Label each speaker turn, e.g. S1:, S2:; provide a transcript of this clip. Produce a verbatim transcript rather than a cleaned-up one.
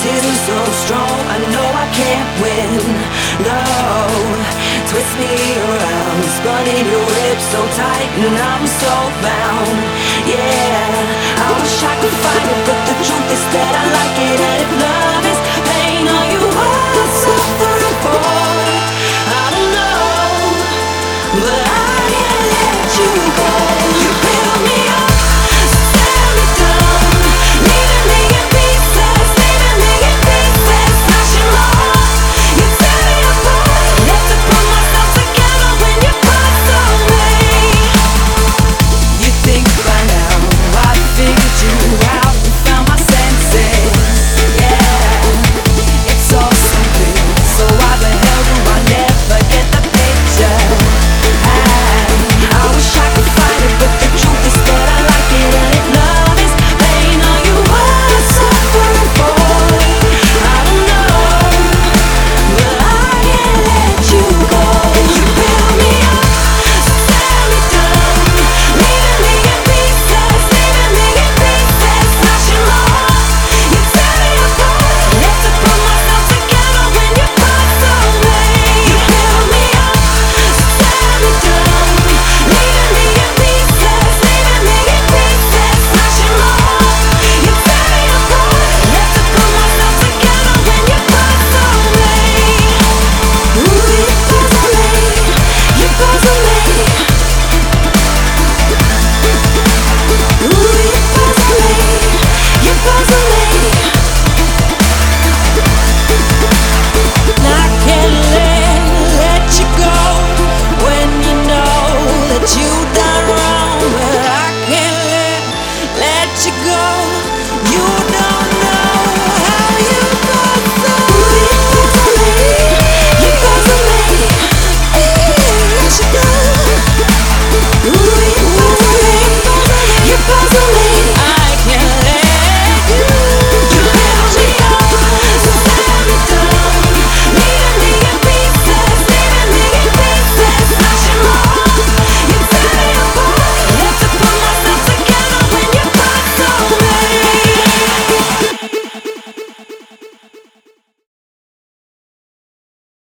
S1: feeling so strong, I know I can't win. No, twist me around, spun in your grip so tight, and I'm so bound. Yeah, I wish I could find it, but the